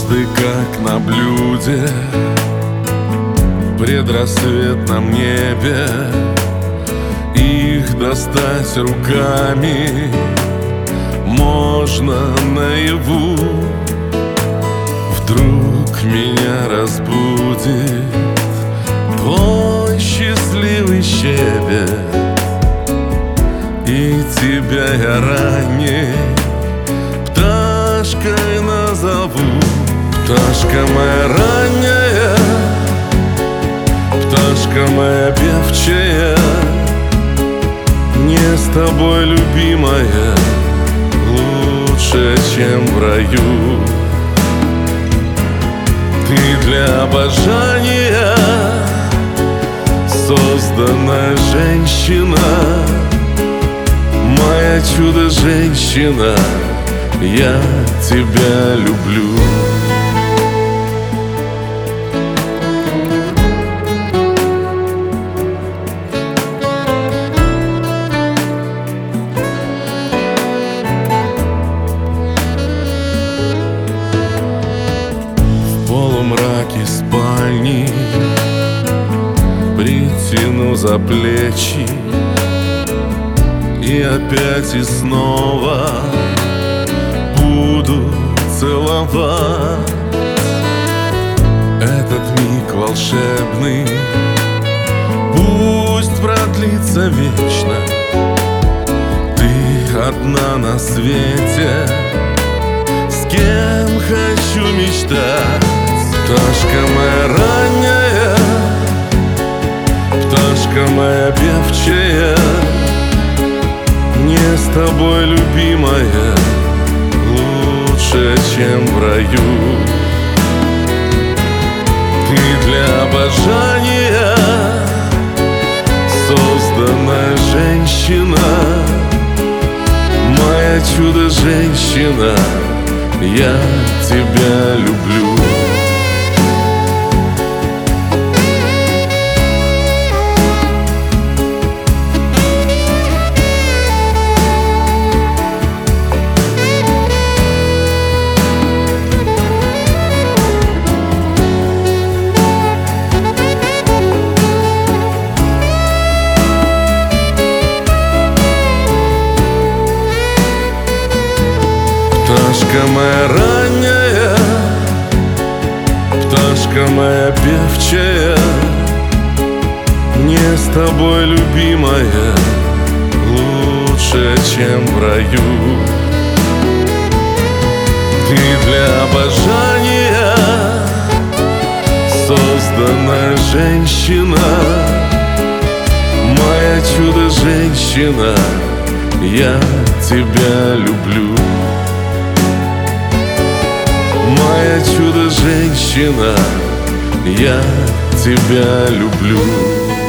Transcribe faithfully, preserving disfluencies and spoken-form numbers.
звезды, как на блюде, в предрассветном небе. Их достать руками можно наяву. Вдруг меня разбудит твой счастливый щебет, и тебя я ранней пташкой назову. Пташка моя ранняя, пташка моя певчая, мне с тобой, любимая, лучше, чем в раю. Ты для обожания созданная женщина, моя чудо-женщина, я тебя люблю. В полумраке спальни притяну за плечи и опять и снова буду целовать. Этот миг волшебный пусть продлится вечно. Ты одна на свете, с кем хочу мечтать. Пташка моя ранняя, пташка моя певчая, мне с тобой, любимая, лучше, чем в раю. Ты для обожания созданная женщина, моя чудо-женщина, я тебя люблю. Пташка моя ранняя, пташка моя певчая, мне с тобой, любимая, лучше, чем в раю. Ты для обожания созданная женщина, моя чудо-женщина, я тебя люблю. Моя чудо-женщина, я тебя люблю.